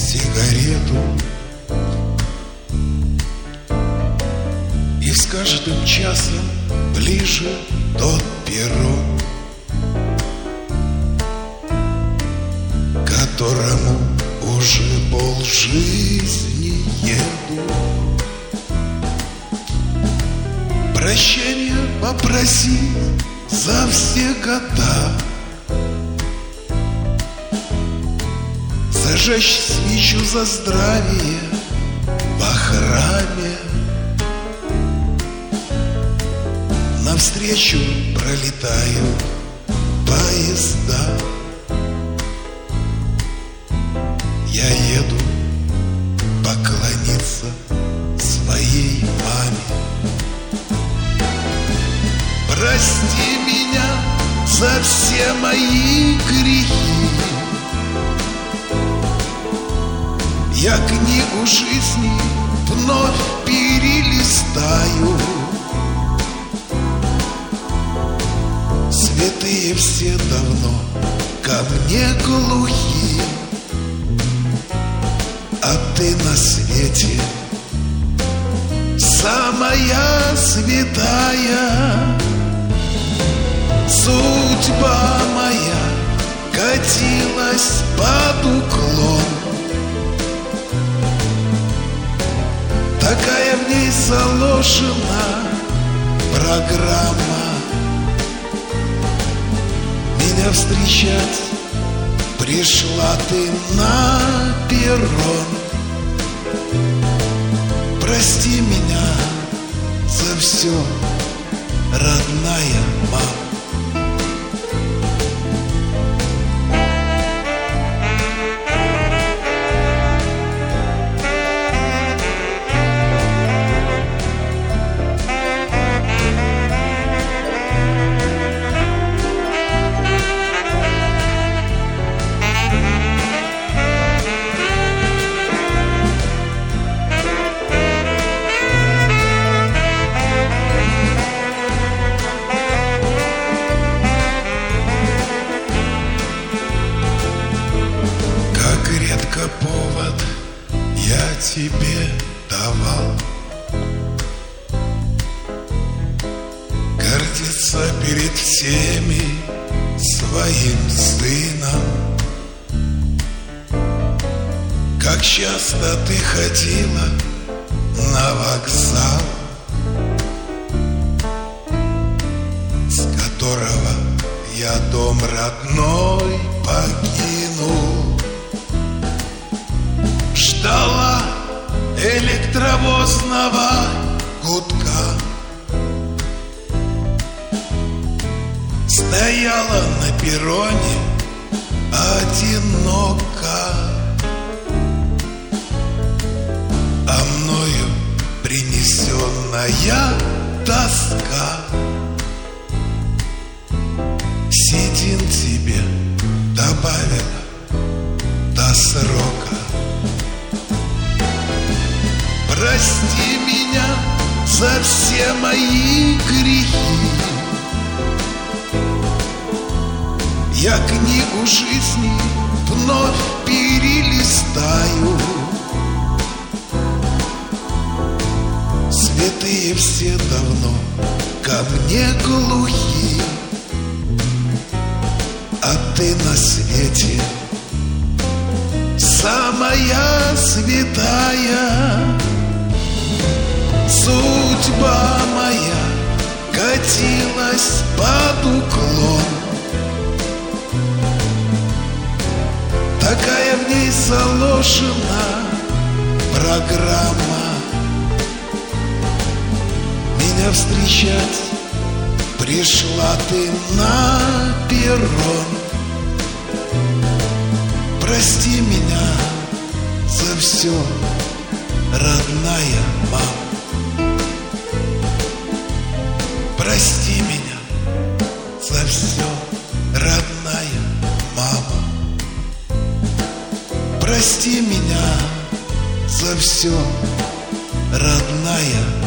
сигарету, и с каждым часом ближе тот перрон, которому уже полжизни еду. Прощения попросить за все года, зажечь свечу за здравие во храме. Навстречу пролетают поезда. Я еду поклониться своей маме. Прости меня за все мои грехи. Я книгу жизни вновь перелистаю. Святые все давно ко мне глухи, а ты на свете самая святая. Судьба моя катилась под уклон, такая в ней заложена программа. Меня встречать пришла ты на перрон. Прости меня за все, родная мама. Повод я тебе давал гордиться перед всеми своим сыном. Как часто ты ходила на вокзал, с которого я дом родной покинул. Ждала электровозного гудка, стояла на перроне одиноко, а мною принесенная тоска. Седин тебе добавила до срока. Прости меня за все мои грехи. Я книгу жизни вновь перелистаю. Святые все давно ко мне глухи, а ты на свете самая святая. Судьба моя катилась под уклон, такая в ней заложена программа. Меня встречать пришла ты на перрон. Прости меня за все, родная мама. Прости меня за все, родная мама. Прости меня за все, родная